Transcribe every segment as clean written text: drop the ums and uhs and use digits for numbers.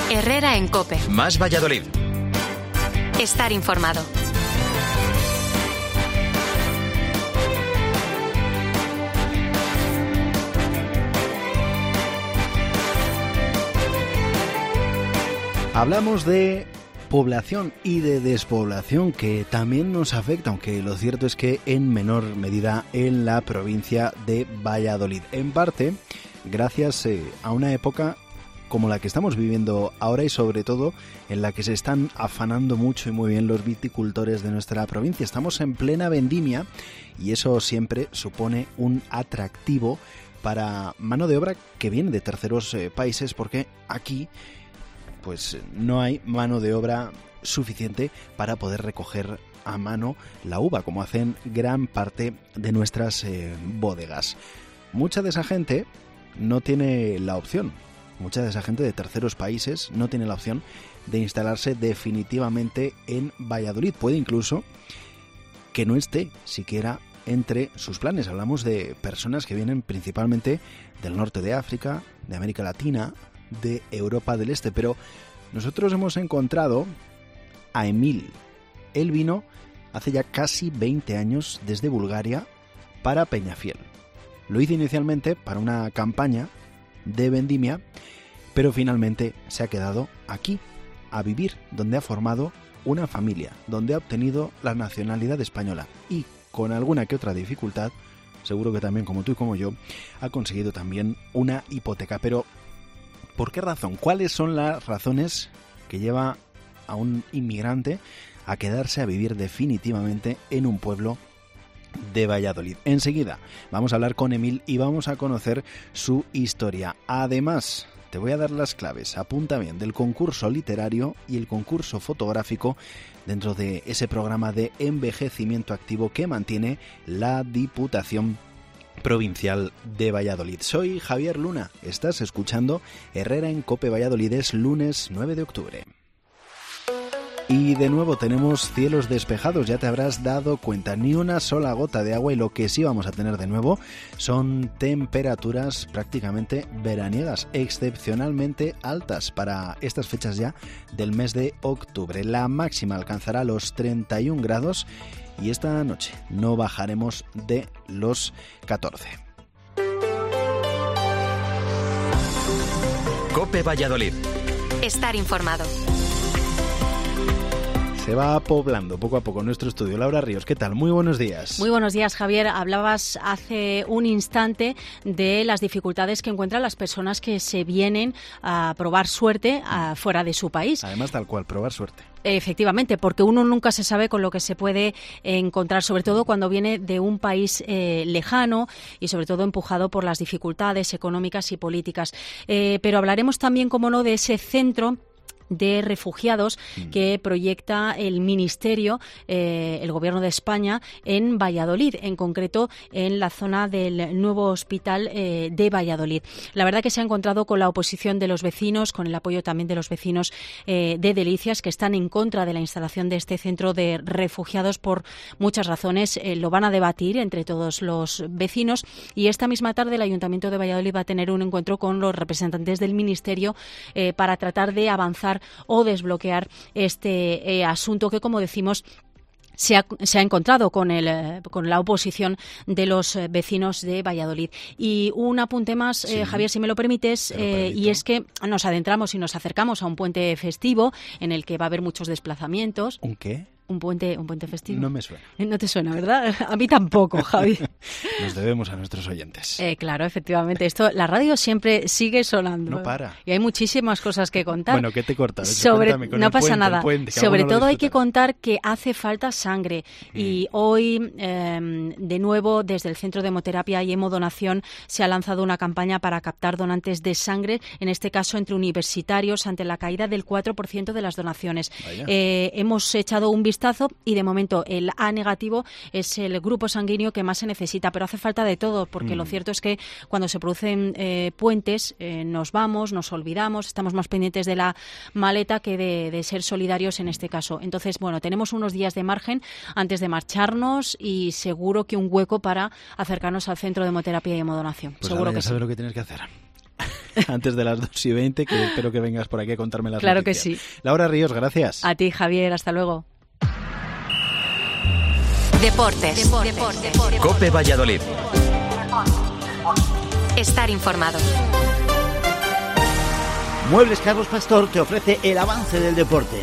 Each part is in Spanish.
Herrera en COPE. Más Valladolid. Estar informado. Hablamos de población y de despoblación, que también nos afecta, aunque lo cierto es que en menor medida en la provincia de Valladolid. En parte, gracias a una época como la que estamos viviendo ahora y sobre todo en la que se están afanando mucho y muy bien los viticultores de nuestra provincia. Estamos en plena vendimia y eso siempre supone un atractivo para mano de obra que viene de terceros países, porque aquí pues no hay mano de obra suficiente para poder recoger a mano la uva, como hacen gran parte de nuestras bodegas. Mucha de esa gente no tiene la opción, mucha de esa gente de terceros países no tiene la opción de instalarse definitivamente en Valladolid. Puede incluso que no esté siquiera entre sus planes. Hablamos de personas que vienen principalmente del norte de África, de América Latina, de Europa del Este, pero nosotros hemos encontrado a Emil. Él vino hace ya casi 20 años desde Bulgaria para Peñafiel. Lo hizo inicialmente para una campaña de vendimia, pero finalmente se ha quedado aquí a vivir, donde ha formado una familia, donde ha obtenido la nacionalidad española y, con alguna que otra dificultad, seguro que también como tú y como yo, ha conseguido también una hipoteca. Pero ¿por qué razón? ¿Cuáles son las razones que lleva a un inmigrante a quedarse a vivir definitivamente en un pueblo de Valladolid? Enseguida vamos a hablar con Emil y vamos a conocer su historia. Además, te voy a dar las claves, apunta bien, del concurso literario y el concurso fotográfico dentro de ese programa de envejecimiento activo que mantiene la Diputación Provincial de Valladolid. Soy Javier Luna, estás escuchando Herrera en COPE Valladolid. Es lunes 9 de octubre. Y de nuevo tenemos cielos despejados, ya te habrás dado cuenta, ni una sola gota de agua, y lo que sí vamos a tener de nuevo son temperaturas prácticamente veraniegas, excepcionalmente altas para estas fechas ya del mes de octubre. La máxima alcanzará los 31 grados y esta noche no bajaremos de los 14. COPE Valladolid. Estar informado. Se va poblando poco a poco nuestro estudio. Laura Ríos, ¿qué tal? Muy buenos días. Muy buenos días, Javier. Hablabas hace un instante de las dificultades que encuentran las personas que se vienen a probar suerte fuera de su país. Además, tal cual, probar suerte. Efectivamente, porque uno nunca se sabe con lo que se puede encontrar, sobre todo cuando viene de un país lejano y sobre todo empujado por las dificultades económicas y políticas. Pero hablaremos también, como no, de ese centro de refugiados que proyecta el Ministerio, el Gobierno de España, en Valladolid, en concreto en la zona del nuevo hospital de Valladolid. La verdad que se ha encontrado con la oposición de los vecinos, con el apoyo también de los vecinos de Delicias, que están en contra de la instalación de este centro de refugiados por muchas razones. Lo van a debatir entre todos los vecinos y esta misma tarde el Ayuntamiento de Valladolid va a tener un encuentro con los representantes del Ministerio para tratar de avanzar o desbloquear este asunto que, como decimos, se ha encontrado con la oposición de los vecinos de Valladolid. Y un apunte más, sí, Javier, si me lo permites, y es que nos adentramos y nos acercamos a un puente festivo en el que va a haber muchos desplazamientos. ¿Un qué? Un puente festivo. No me suena. No te suena, ¿verdad? A mí tampoco, Javi. Nos debemos a nuestros oyentes. Claro, efectivamente. La radio siempre sigue sonando. No para. Y hay muchísimas cosas que contar. Bueno, ¿qué te cortas? No pasa nada. Sobre todo hay que contar que hace falta sangre. Y hoy, de nuevo, desde el Centro de Hemoterapia y Hemodonación, se ha lanzado una campaña para captar donantes de sangre, en este caso entre universitarios, ante la caída del 4% de las donaciones. Hemos echado un vistazo y de momento el A negativo es el grupo sanguíneo que más se necesita, pero hace falta de todo, porque lo cierto es que cuando se producen puentes nos vamos, nos olvidamos, estamos más pendientes de la maleta que de ser solidarios en este caso. Entonces, bueno, tenemos unos días de margen antes de marcharnos y seguro que un hueco para acercarnos al Centro de Hemoterapia y Hemodonación. Pues seguro ahora ya que sabes sí. lo que tienes que hacer. antes de las 2:20, que espero que vengas por aquí a contarme las Claro noticias. que sí. Laura Ríos, gracias. A ti, Javier, hasta luego. Deportes. COPE Valladolid. Estar informado. Muebles Carlos Pastor te ofrece el avance del deporte.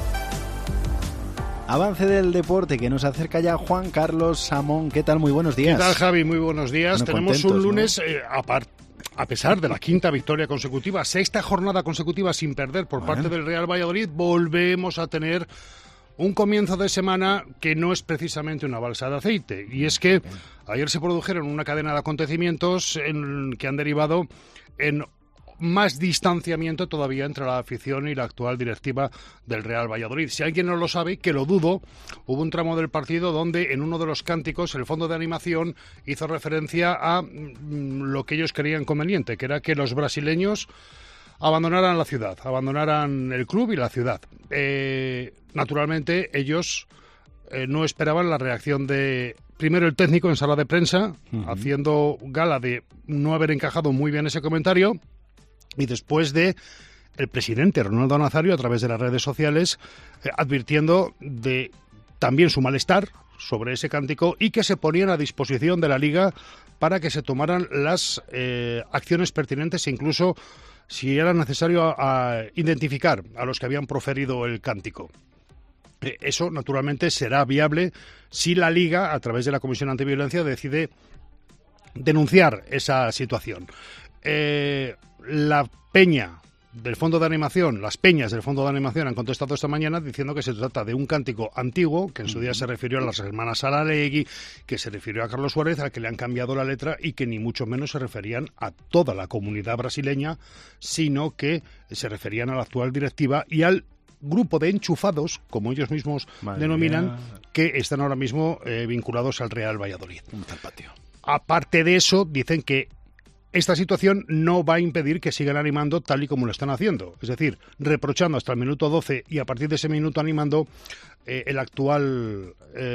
Avance del deporte que nos acerca ya Juan Carlos Samón. ¿Qué tal? Muy buenos días. ¿Qué tal, Javi? Muy buenos días. Bueno, tenemos contentos, un lunes, ¿no? A pesar de la quinta victoria consecutiva, sexta jornada consecutiva sin perder por parte del Real Valladolid, volvemos a tener un comienzo de semana que no es precisamente una balsa de aceite. Y es que ayer se produjeron una cadena de acontecimientos que han derivado en más distanciamiento todavía entre la afición y la actual directiva del Real Valladolid. Si alguien no lo sabe, que lo dudo, hubo un tramo del partido donde en uno de los cánticos el fondo de animación hizo referencia a lo que ellos creían conveniente, que era que los brasileños abandonaran la ciudad, abandonaran el club y la ciudad. Naturalmente, ellos no esperaban la reacción de primero el técnico en sala de prensa, haciendo gala de no haber encajado muy bien ese comentario, y después de el presidente Ronaldo Nazario a través de las redes sociales advirtiendo de también su malestar sobre ese cántico y que se ponían a disposición de la Liga para que se tomaran las acciones pertinentes e incluso, si era necesario, a identificar a los que habían proferido el cántico. Eso, naturalmente, será viable si la Liga, a través de la Comisión Antiviolencia, decide denunciar esa situación. La peña del Fondo de Animación, las peñas del Fondo de Animación han contestado esta mañana diciendo que se trata de un cántico antiguo, que en su día se refirió a las hermanas Saralegui, que se refirió a Carlos Suárez, al que le han cambiado la letra y que ni mucho menos se referían a toda la comunidad brasileña, sino que se referían a la actual directiva y al grupo de enchufados, como ellos mismos denominan, que están ahora mismo vinculados al Real Valladolid. Aparte de eso, dicen que esta situación no va a impedir que sigan animando tal y como lo están haciendo. Es decir, reprochando hasta el minuto 12 y a partir de ese minuto animando el actual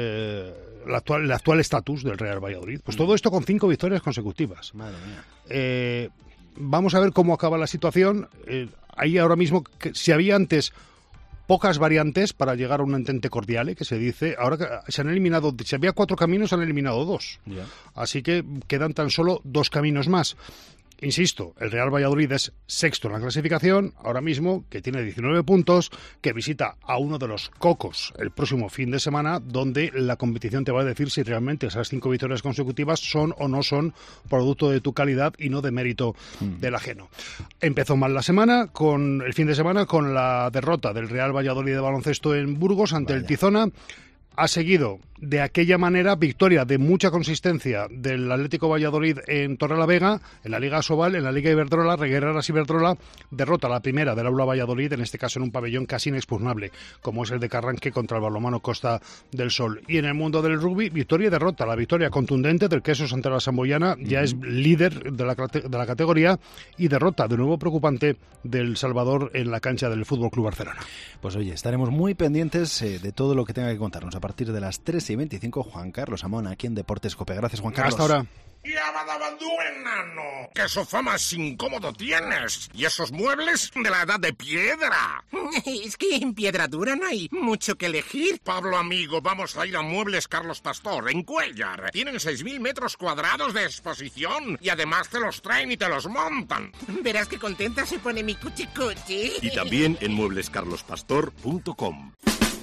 estatus del Real Valladolid. Pues todo esto con 5 victorias consecutivas. Madre mía. Vamos a ver cómo acaba la situación. Ahí ahora mismo, si había antes pocas variantes para llegar a un entente cordial, que se dice, ahora que se han eliminado, si había 4 caminos, se han eliminado 2. Yeah. Así que quedan tan solo 2 caminos más. Insisto, el Real Valladolid es sexto en la clasificación, ahora mismo, que tiene 19 puntos, que visita a uno de los cocos el próximo fin de semana, donde la competición te va a decir si realmente esas 5 victorias consecutivas son o no son producto de tu calidad y no de mérito del ajeno. Empezó mal la semana, con el fin de semana, con la derrota del Real Valladolid de baloncesto en Burgos ante el Tizona. Ha seguido de aquella manera victoria de mucha consistencia del Atlético Valladolid en Torrelavega, en la Liga Asobal, en la Liga Iberdrola, Regueras Iberdrola, derrota la primera del Aula Valladolid, en este caso en un pabellón casi inexpugnable, como es el de Carranque contra el balonmano Costa del Sol. Y en el mundo del rugby, victoria y derrota. La victoria contundente del Quesos ante la Samboyana, ya es líder de la categoría, y derrota de nuevo preocupante del Salvador en la cancha del Fútbol Club Barcelona. Pues oye, estaremos muy pendientes de todo lo que tenga que contarnos a partir de las 3:25, Juan Carlos Samón, aquí en Deportes COPE. Gracias, Juan Carlos. Hasta ahora. ¡Y abadabandú, enano! ¡Qué sofá más incómodo tienes! ¿Y esos muebles de la edad de piedra? Es que en piedra dura no hay mucho que elegir. Pablo, amigo, vamos a ir a Muebles Carlos Pastor, en Cuéllar. Tienen 6.000 metros cuadrados de exposición y además te los traen y te los montan. Verás qué contenta se pone mi cuchicuchi. Y también en mueblescarlospastor.com.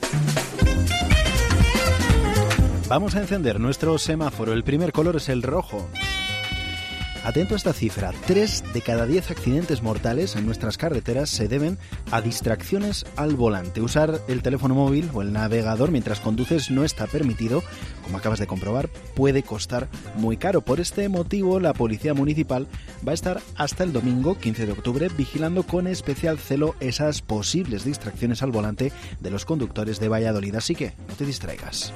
Vamos a encender nuestro semáforo. El primer color es el rojo. Atento a esta cifra. 3 de cada 10 accidentes mortales en nuestras carreteras se deben a distracciones al volante. Usar el teléfono móvil o el navegador mientras conduces no está permitido. Como acabas de comprobar, puede costar muy caro. Por este motivo, la Policía Municipal va a estar hasta el domingo 15 de octubre vigilando con especial celo esas posibles distracciones al volante de los conductores de Valladolid. Así que no te distraigas.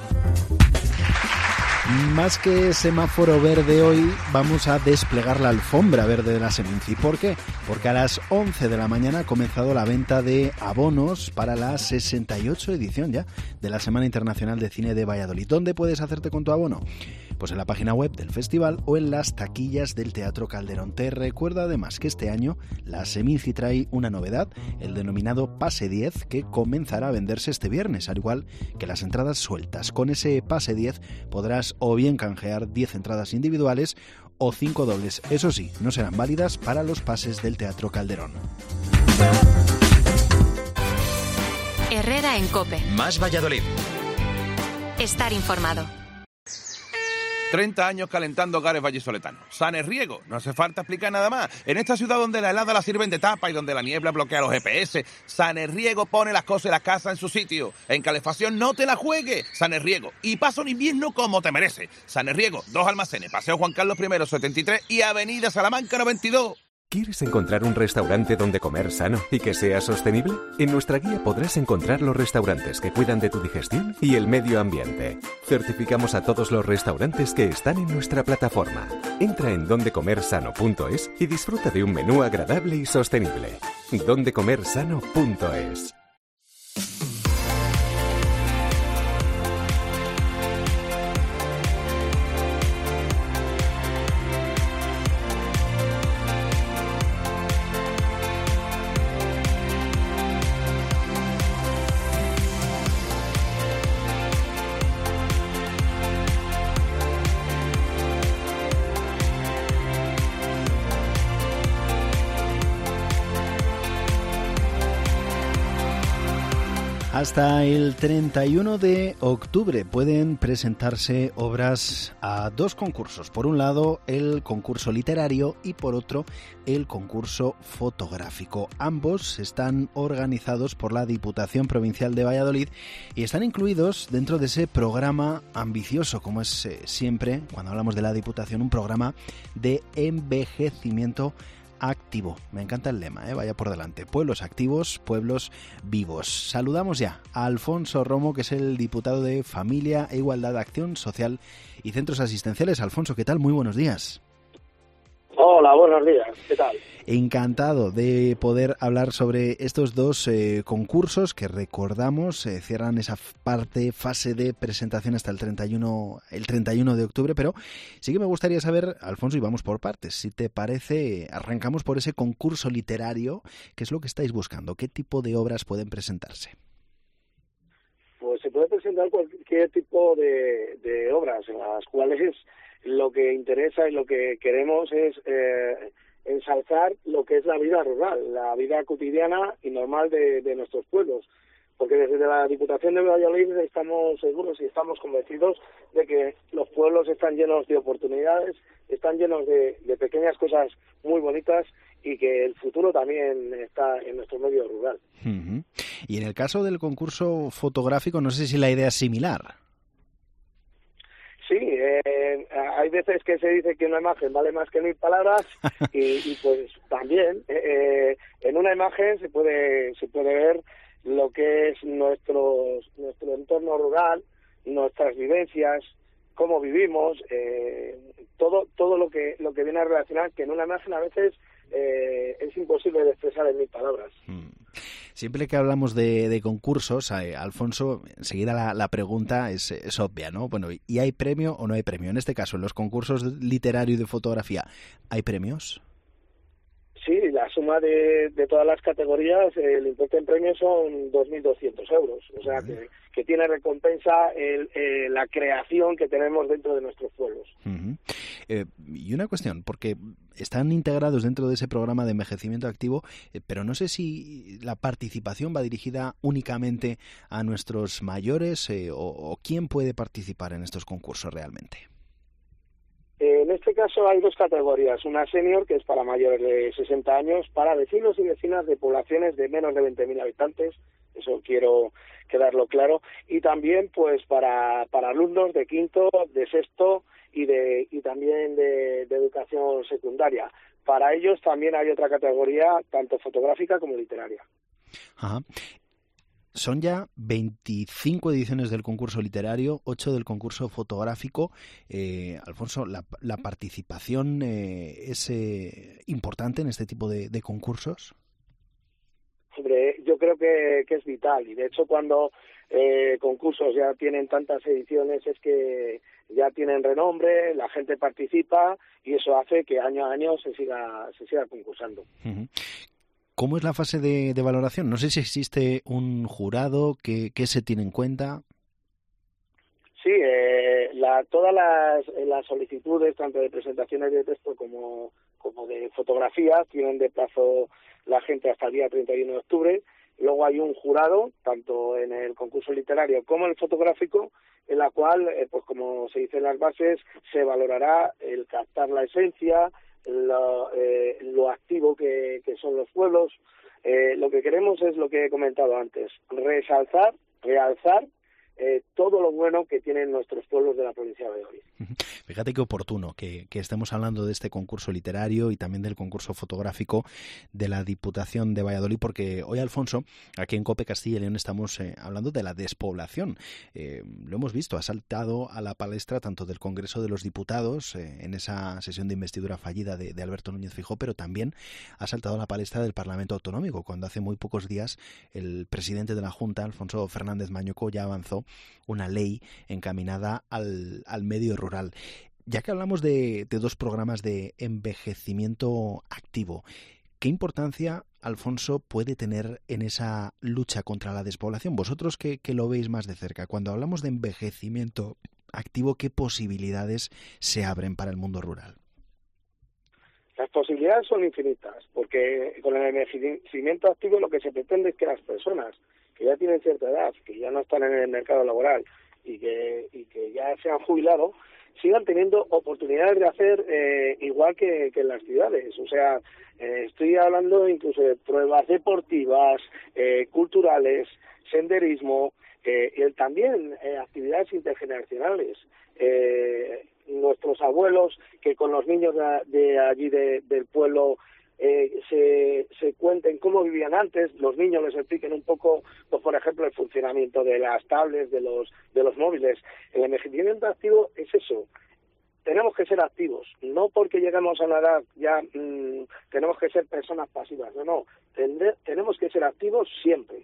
Más que semáforo verde hoy, vamos a desplegar la alfombra verde de la Seminci. ¿Por qué? Porque a las 11 de la mañana ha comenzado la venta de abonos para la 68 edición ya de la Semana Internacional de Cine de Valladolid. ¿Dónde puedes hacerte con tu abono? Pues en la página web del festival o en las taquillas del Teatro Calderón. Te recuerdo además que este año la Seminci trae una novedad, el denominado Pase 10, que comenzará a venderse este viernes, al igual que las entradas sueltas. Con ese Pase 10 podrás o bien canjear 10 entradas individuales o 5 dobles. Eso sí, no serán válidas para los pases del Teatro Calderón. Herrera en COPE. Más Valladolid. Estar informado. 30 años calentando hogares vallisoletanos. Sanerriego, no hace falta explicar nada más. En esta ciudad donde la helada la sirven de tapa y donde la niebla bloquea los GPS, Sanerriego pone las cosas y las casas en su sitio. En calefacción no te la juegues. Sanerriego. Y pasa un invierno como te merece. Sanerriego, 2 almacenes, Paseo Juan Carlos I 73 y Avenida Salamanca 92. ¿Quieres encontrar un restaurante donde comer sano y que sea sostenible? En nuestra guía podrás encontrar los restaurantes que cuidan de tu digestión y el medio ambiente. Certificamos a todos los restaurantes que están en nuestra plataforma. Entra en dondecomersano.es y disfruta de un menú agradable y sostenible. dondecomersano.es. Hasta el 31 de octubre pueden presentarse obras a 2 concursos. Por un lado, el concurso literario y por otro, el concurso fotográfico. Ambos están organizados por la Diputación Provincial de Valladolid y están incluidos dentro de ese programa ambicioso, como es siempre, cuando hablamos de la Diputación, un programa de envejecimiento activo. Me encanta el lema, vaya por delante. Pueblos activos, pueblos vivos. Saludamos ya a Alfonso Romo, que es el diputado de Familia e Igualdad, Acción Social y Centros Asistenciales. Alfonso, ¿qué tal? Muy buenos días. Hola, buenos días. ¿Qué tal? Encantado de poder hablar sobre estos 2 concursos que recordamos cierran esa fase de presentación hasta el 31 de octubre, pero sí que me gustaría saber, Alfonso, y vamos por partes, si te parece, arrancamos por ese concurso literario. ¿Qué es lo que estáis buscando? ¿Qué tipo de obras pueden presentarse? Pues se puede presentar cualquier tipo de obras, en las cuales lo que interesa y lo que queremos es ensalzar lo que es la vida rural, la vida cotidiana y normal de nuestros pueblos. Porque desde la Diputación de Valladolid estamos seguros y estamos convencidos de que los pueblos están llenos de oportunidades, están llenos de pequeñas cosas muy bonitas y que el futuro también está en nuestro medio rural. Uh-huh. Y en el caso del concurso fotográfico, no sé si la idea es similar. Sí, hay veces que se dice que una imagen vale más que 1000 palabras y pues también en una imagen se puede ver lo que es nuestro entorno rural, nuestras vivencias, cómo vivimos, todo lo que viene a relacionar, que en una imagen a veces es imposible de expresar en 1000 palabras. Siempre que hablamos de concursos, Alfonso, enseguida la pregunta es obvia, ¿no? Bueno, ¿y hay premio o no hay premio? En este caso, en los concursos literario y de fotografía, ¿hay premios? Sí, la suma de todas las categorías, el importe en premios son 2.200 euros. O sea, que tiene recompensa la creación que tenemos dentro de nuestros pueblos. Uh-huh. Y una cuestión, porque están integrados dentro de ese programa de envejecimiento activo, pero no sé si la participación va dirigida únicamente a nuestros mayores o quién puede participar en estos concursos realmente. En este caso hay 2 categorías, una senior, que es para mayores de 60 años, para vecinos y vecinas de poblaciones de menos de 20.000 habitantes, eso quiero quedarlo claro, y también pues para alumnos de quinto, de sexto y también de educación secundaria. Para ellos también hay otra categoría, tanto fotográfica como literaria. Ajá. Son ya 25 ediciones del concurso literario, 8 del concurso fotográfico. Alfonso, ¿la participación es importante en este tipo de concursos? Hombre, yo creo que es vital, y de hecho cuando concursos ya tienen tantas ediciones es que ya tienen renombre, la gente participa y eso hace que año a año se siga concursando. ¿Cómo es la fase de valoración? No sé si existe un jurado que se tiene en cuenta. Sí, todas las solicitudes, tanto de presentaciones de texto como de fotografía, tienen de plazo la gente hasta el día 31 de octubre. Luego hay un jurado, tanto en el concurso literario como en el fotográfico, en la cual, pues como se dice en las bases, se valorará el captar la esencia, lo activo que son los pueblos. Lo que queremos es lo que he comentado antes, realzar todo lo bueno que tienen nuestros pueblos de la provincia de Valladolid. Fíjate qué oportuno que estemos hablando de este concurso literario y también del concurso fotográfico de la Diputación de Valladolid, porque hoy, Alfonso, aquí en COPE Castilla y León estamos hablando de la despoblación. Lo hemos visto, ha saltado a la palestra tanto del Congreso de los Diputados, en esa sesión de investidura fallida de Alberto Núñez Feijóo, pero también ha saltado a la palestra del Parlamento Autonómico, cuando hace muy pocos días el presidente de la Junta, Alfonso Fernández Mañuco, ya avanzó una ley encaminada al medio rural. Ya que hablamos de dos programas de envejecimiento activo, ¿qué importancia, Alfonso, puede tener en esa lucha contra la despoblación? Vosotros que lo veis más de cerca, cuando hablamos de envejecimiento activo, ¿qué posibilidades se abren para el mundo rural? Las posibilidades son infinitas, porque con el envejecimiento activo lo que se pretende es que las personas que ya tienen cierta edad, que ya no están en el mercado laboral y que ya se han jubilado, sigan teniendo oportunidades de hacer igual que en las ciudades. O sea, estoy hablando incluso de pruebas deportivas, culturales, senderismo, también actividades intergeneracionales. Nuestros abuelos que con los niños de allí del pueblo se cuenten cómo vivían antes, los niños les expliquen un poco, pues por ejemplo, el funcionamiento de las tablets, de los móviles. El envejecimiento activo es eso. Tenemos que ser activos, no porque lleguemos a una edad ya tenemos que ser personas pasivas, no, tenemos que ser activos siempre.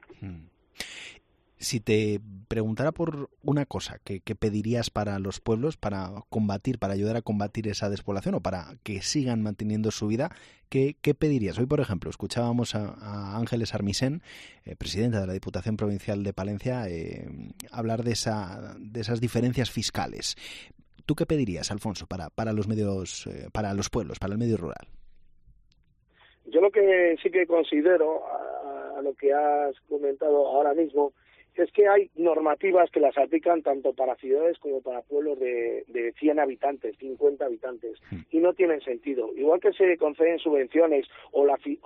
Si te preguntara por una cosa que pedirías para los pueblos, para ayudar a combatir esa despoblación o para que sigan manteniendo su vida, ¿qué pedirías? Hoy, por ejemplo, escuchábamos a Ángeles Armisen, presidenta de la Diputación Provincial de Palencia, hablar de esas diferencias fiscales. ¿Tú qué pedirías, Alfonso, para los medios, para los pueblos, para el medio rural? Yo lo que sí que considero, a lo que has comentado ahora mismo, es que hay normativas que las aplican tanto para ciudades como para pueblos de 100 habitantes, 50 habitantes, y no tienen sentido. Igual que se conceden subvenciones o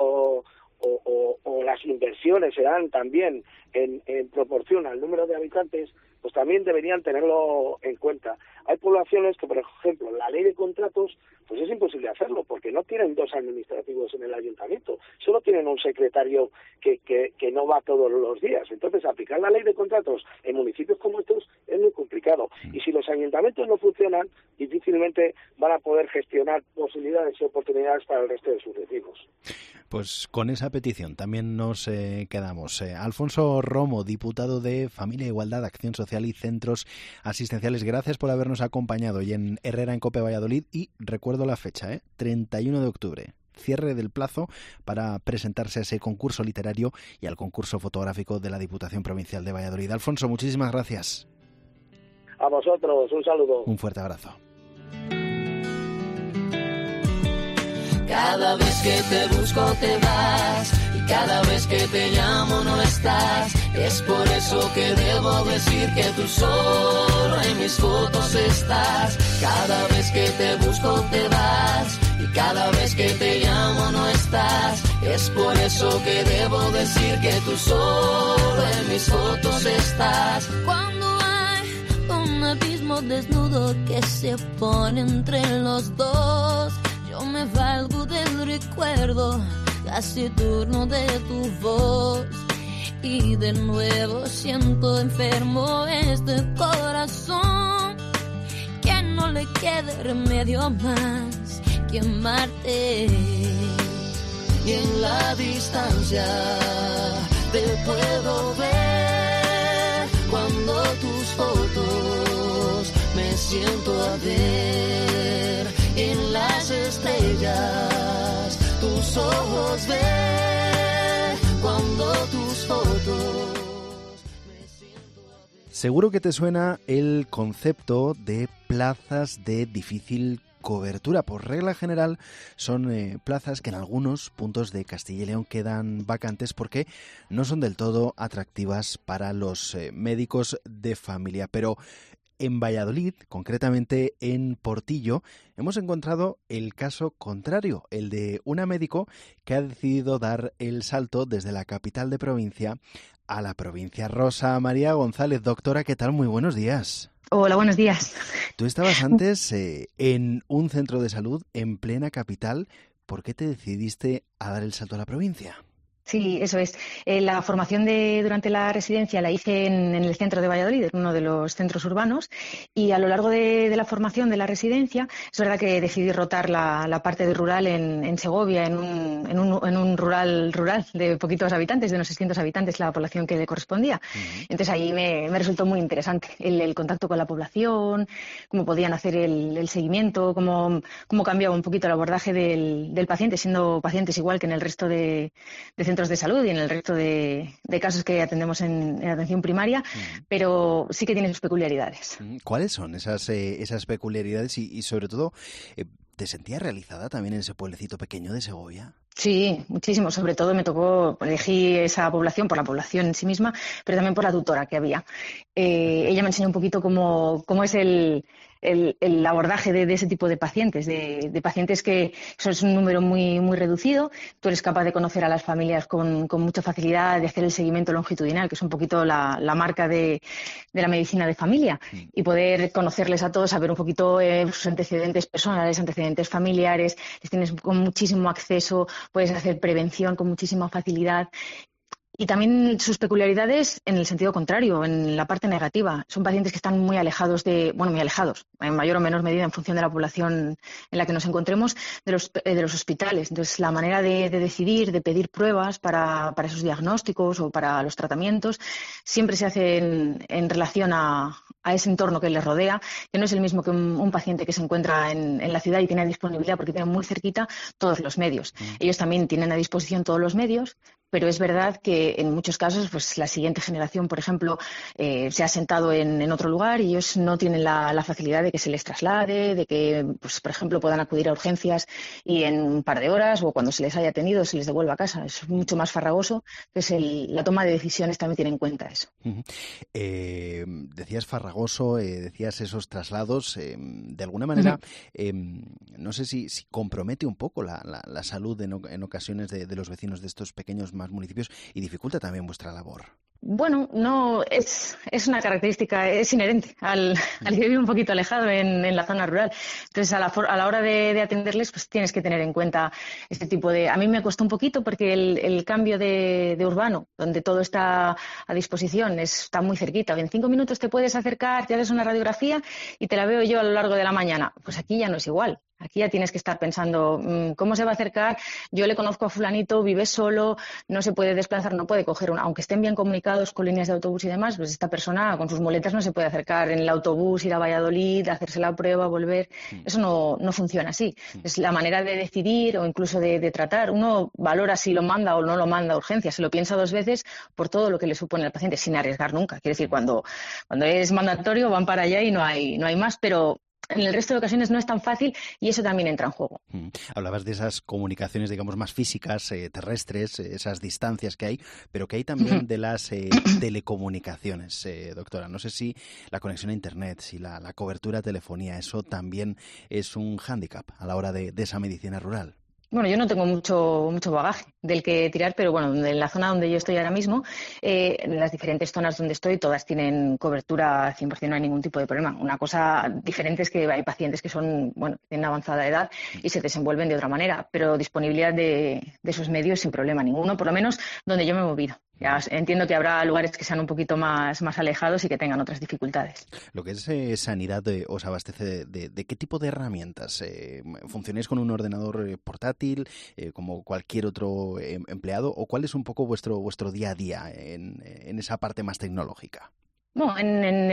las inversiones se dan también en proporción al número de habitantes, pues también deberían tenerlo en cuenta. Hay poblaciones que, por ejemplo, la ley de contratos, pues es imposible hacerlo, porque no tienen dos administrativos en el ayuntamiento, solo tienen un secretario que no va todos los días. Entonces, aplicar la ley de contratos en municipios como estos es muy complicado. Y si los ayuntamientos no funcionan, difícilmente van a poder gestionar posibilidades y oportunidades para el resto de sus vecinos. Pues con esa petición también nos quedamos. Alfonso Romo, diputado de Familia, Igualdad, Acción Social y Centros Asistenciales, gracias por habernos acompañado hoy en Herrera en COPE Valladolid, y recuerdo la fecha, 31 de octubre, cierre del plazo para presentarse a ese concurso literario y al concurso fotográfico de la Diputación Provincial de Valladolid. Alfonso, muchísimas gracias. A vosotros, un saludo. Un fuerte abrazo. Cada vez que te busco te vas, y cada vez que te llamo no estás. Es por eso que debo decir que tú solo en mis fotos estás. Cada vez que te busco te vas, y cada vez que te llamo no estás. Es por eso que debo decir que tú solo en mis fotos estás. Cuando hay un abismo desnudo que se pone entre los dos, yo me valgo del recuerdo taciturno de tu voz, y de nuevo siento enfermo este corazón, que no le quede remedio más que amarte. Y en la distancia te puedo ver cuando tus fotos me siento a ver en las estrellas, tus ojos ver cuando tus fotos. Seguro que te suena el concepto de plazas de difícil cobertura. Por regla general son plazas que en algunos puntos de Castilla y León quedan vacantes porque no son del todo atractivas para los médicos de familia. Pero en Valladolid, concretamente en Portillo, hemos encontrado el caso contrario, el de una médico que ha decidido dar el salto desde la capital de provincia a la provincia. Rosa María González, doctora, ¿qué tal? Muy buenos días. Hola, buenos días. Tú estabas antes en un centro de salud en plena capital. ¿Por qué te decidiste a dar el salto a la provincia? Sí, eso es. La formación durante la residencia la hice en el centro de Valladolid, en uno de los centros urbanos, y a lo largo de la formación de la residencia es verdad que decidí rotar la parte de rural en Segovia, en un rural de poquitos habitantes, de unos 600 habitantes, la población que le correspondía. Entonces ahí me resultó muy interesante el contacto con la población, cómo podían hacer el seguimiento, cómo cambiaba un poquito el abordaje del paciente, siendo pacientes igual que en el resto de centros de salud y en el resto de casos que atendemos en atención primaria, pero sí que tiene sus peculiaridades. ¿Cuáles son esas peculiaridades y sobre todo, te sentías realizada también en ese pueblecito pequeño de Segovia? Sí, muchísimo. Sobre todo me tocó, elegí esa población por la población en sí misma, pero también por la tutora que había. Ella me enseñó un poquito cómo es el abordaje de ese tipo de pacientes, de pacientes que es un número muy, muy reducido. Tú eres capaz de conocer a las familias con mucha facilidad, de hacer el seguimiento longitudinal, que es un poquito la marca de la medicina de familia, y poder conocerles a todos, saber un poquito sus antecedentes personales, antecedentes familiares, les tienes con muchísimo acceso, puedes hacer prevención con muchísima facilidad. Y también sus peculiaridades en el sentido contrario, en la parte negativa. Son pacientes que están muy alejados, en mayor o menor medida en función de la población en la que nos encontremos, de los hospitales. Entonces, la manera de decidir, de pedir pruebas para esos diagnósticos o para los tratamientos, siempre se hace en relación a ese entorno que les rodea, que no es el mismo que un paciente que se encuentra en la ciudad y tiene disponibilidad porque tiene muy cerquita todos los medios. Ellos también tienen a disposición todos los medios, pero es verdad que en muchos casos pues la siguiente generación, por ejemplo, se ha sentado en otro lugar y ellos no tienen la facilidad de que se les traslade, de que, pues, por ejemplo, puedan acudir a urgencias y en un par de horas o cuando se les haya atendido se les devuelva a casa. Es mucho más farragoso. Entonces, la toma de decisiones también tiene en cuenta eso. Decías farragoso, decías esos traslados. De alguna manera, no sé si compromete un poco la salud en ocasiones de los vecinos de estos pequeños más municipios y dificulta también vuestra labor. Bueno, no es una característica, es inherente al que vive un poquito alejado en la zona rural. Entonces, a la hora de atenderles, pues tienes que tener en cuenta este tipo de... A mí me costó un poquito porque el cambio de urbano, donde todo está a disposición, está muy cerquita. En 5 minutos te puedes acercar, te haces una radiografía y te la veo yo a lo largo de la mañana. Pues aquí ya no es igual. Aquí ya tienes que estar pensando cómo se va a acercar. Yo le conozco a fulanito, vive solo, no se puede desplazar, no puede coger aunque estén bien comunicados con líneas de autobús y demás, pues esta persona con sus muletas no se puede acercar en el autobús, ir a Valladolid, hacerse la prueba, volver. Eso no funciona así. Es la manera de decidir o incluso de tratar. Uno valora si lo manda o no lo manda a urgencias, se lo piensa 2 veces por todo lo que le supone al paciente, sin arriesgar nunca. Quiere decir, cuando es mandatorio van para allá y no hay más, pero en el resto de ocasiones no es tan fácil y eso también entra en juego. Hablabas de esas comunicaciones, digamos, más físicas, terrestres, esas distancias que hay, pero que hay también de las telecomunicaciones, doctora. No sé si la conexión a Internet, si la cobertura de telefonía, eso también es un hándicap a la hora de esa medicina rural. Bueno, yo no tengo mucho bagaje del que tirar, pero bueno, en la zona donde yo estoy ahora mismo, en las diferentes zonas donde estoy, todas tienen cobertura 100%, no hay ningún tipo de problema. Una cosa diferente es que hay pacientes que tienen avanzada edad y se desenvuelven de otra manera, pero disponibilidad de esos medios sin problema ninguno, por lo menos donde yo me he movido. Ya entiendo que habrá lugares que sean un poquito más alejados y que tengan otras dificultades. Lo que es sanidad os abastece de qué tipo de herramientas. ¿Funcionáis con un ordenador portátil como cualquier otro empleado? ¿O cuál es un poco vuestro día a día en esa parte más tecnológica? Bueno, en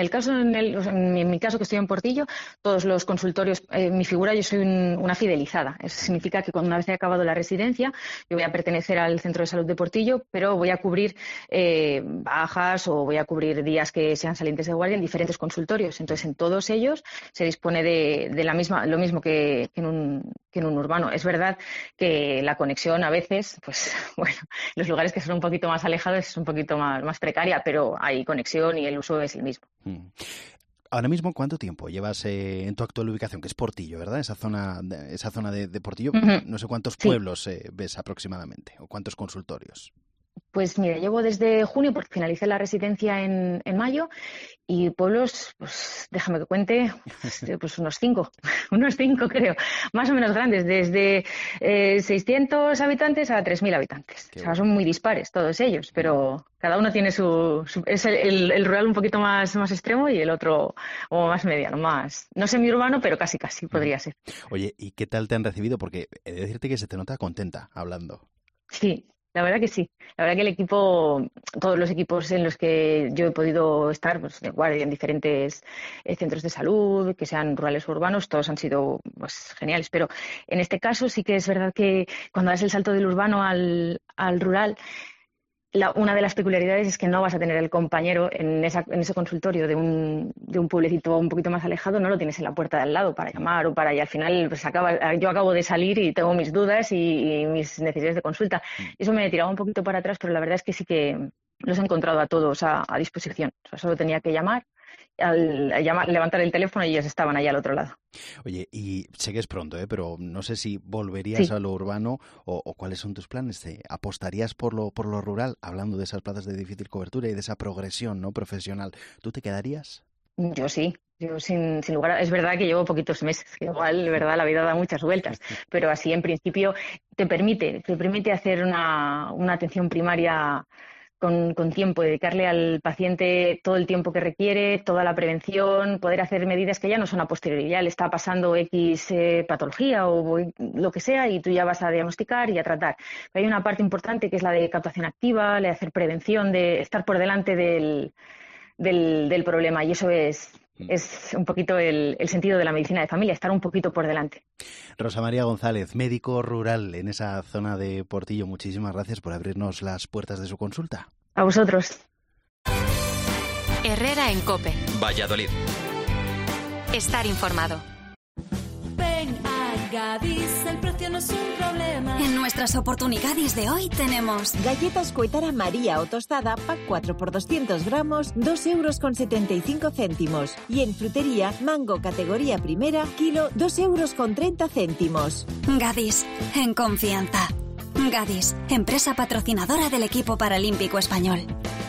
mi caso, que estoy en Portillo, todos los consultorios, mi figura, yo soy una fidelizada. Eso significa que una vez he acabado la residencia, yo voy a pertenecer al Centro de Salud de Portillo, pero voy a cubrir bajas o voy a cubrir días que sean salientes de guardia en diferentes consultorios. Entonces, en todos ellos se dispone de lo mismo que en un urbano. Es verdad que la conexión a veces, pues bueno, los lugares que son un poquito más alejados es un poquito más precaria, pero hay conexión y el uso es el mismo. Ahora mismo, ¿cuánto tiempo llevas en tu actual ubicación, que es Portillo, verdad? Esa zona de Portillo, no sé cuántos pueblos ves aproximadamente, o cuántos consultorios. Pues mira, llevo desde junio, porque finalicé la residencia en mayo, y pueblos, pues déjame que cuente, pues unos cinco creo, más o menos grandes, desde 600 habitantes a 3.000 habitantes. O sea, son muy dispares todos ellos, pero cada uno tiene es el rural un poquito más extremo y el otro como más mediano, más, no semiurbano, pero casi podría ser. Oye, ¿y qué tal te han recibido? Porque he de decirte que se te nota contenta hablando. Sí. La verdad que sí. La verdad que el equipo, todos los equipos en los que yo he podido estar, pues de guardia en diferentes centros de salud, que sean rurales o urbanos, todos han sido pues geniales. Pero en este caso sí que es verdad que cuando das el salto del urbano al rural, una de las peculiaridades es que no vas a tener el compañero en ese consultorio de un pueblecito un poquito más alejado, no lo tienes en la puerta de al lado para llamar o y al final pues yo acabo de salir y tengo mis dudas y mis necesidades de consulta. Eso me tiraba un poquito para atrás, pero la verdad es que sí que los he encontrado a todos a disposición. O sea, solo tenía que llamar, levantar el teléfono y ellos estaban allá al otro lado. Oye, y sé que es pronto, pero no sé si volverías a lo urbano o cuáles son tus planes. ¿Apostarías por lo rural, hablando de esas plazas de difícil cobertura y de esa progresión, ¿no?, profesional? ¿Tú te quedarías? Yo sí. Yo sin lugar, es verdad que llevo poquitos meses, que igual, de verdad, la vida da muchas vueltas, pero así en principio te permite hacer una atención primaria con tiempo, dedicarle al paciente todo el tiempo que requiere, toda la prevención, poder hacer medidas que ya no son a posteriori, ya le está pasando X patología o lo que sea y tú ya vas a diagnosticar y a tratar. Pero hay una parte importante que es la de captación activa, la de hacer prevención, de estar por delante del problema, y eso es un poquito el sentido de la medicina de familia, estar un poquito por delante. Rosa María González, médico rural en esa zona de Portillo, muchísimas gracias por abrirnos las puertas de su consulta. A vosotros. Herrera en COPE. Valladolid. Estar informado. Ven a Gadis, el precio no es un problema. En nuestras oportunidades de hoy tenemos galletas Cuetara María o tostada, pack 4 por 200 gramos, 2,75 €. Y en frutería, mango categoría primera, kilo, 2,30 €. Gadis, en confianza. Gadis, empresa patrocinadora del equipo paralímpico español.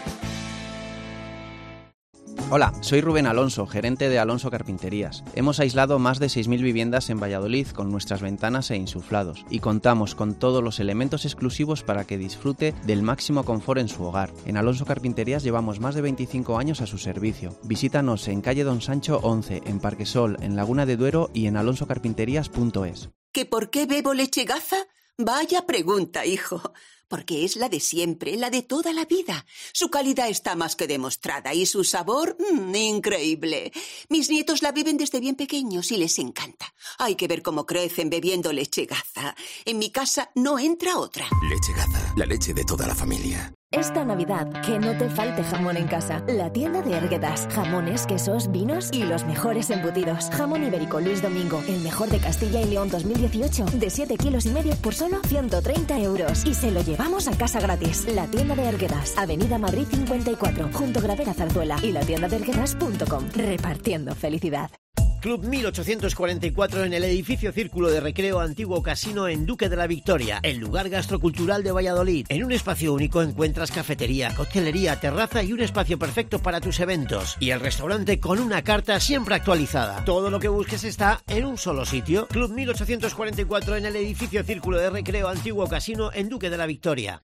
Hola, soy Rubén Alonso, gerente de Alonso Carpinterías. Hemos aislado más de 6.000 viviendas en Valladolid con nuestras ventanas e insuflados y contamos con todos los elementos exclusivos para que disfrute del máximo confort en su hogar. En Alonso Carpinterías llevamos más de 25 años a su servicio. Visítanos en calle Don Sancho 11, en Parquesol, en Laguna de Duero y en alonsocarpinterías.es. ¿Que por qué bebo leche Gaza? Vaya pregunta, hijo. Porque es la de siempre, la de toda la vida. Su calidad está más que demostrada y su sabor, increíble. Mis nietos la beben desde bien pequeños y les encanta. Hay que ver cómo crecen bebiendo leche Gaza. En mi casa no entra otra. Leche Gaza, la leche de toda la familia. Esta Navidad, que no te falte jamón en casa. La tienda de Erguedas. Jamones, quesos, vinos y los mejores embutidos. Jamón ibérico Luis Domingo, el mejor de Castilla y León 2018, de 7,5 kilos por solo 130 €. Y se lo llevamos a casa gratis. La tienda de Erguedas, Avenida Madrid 54, junto Gravera Zarzuela, y latiendadeerguedas.com. Repartiendo felicidad. Club 1844 en el edificio Círculo de Recreo Antiguo Casino en Duque de la Victoria, el lugar gastrocultural de Valladolid. En un espacio único encuentras cafetería, coctelería, terraza y un espacio perfecto para tus eventos. Y el restaurante con una carta siempre actualizada. Todo lo que busques está en un solo sitio. Club 1844 en el edificio Círculo de Recreo Antiguo Casino en Duque de la Victoria.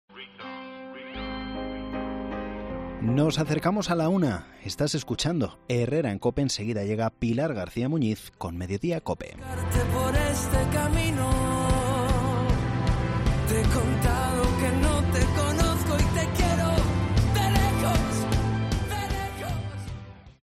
Nos acercamos a la 1. Estás escuchando Herrera en COPE. Enseguida llega Pilar García Muñiz con Mediodía COPE. Por este camino te he contado que no te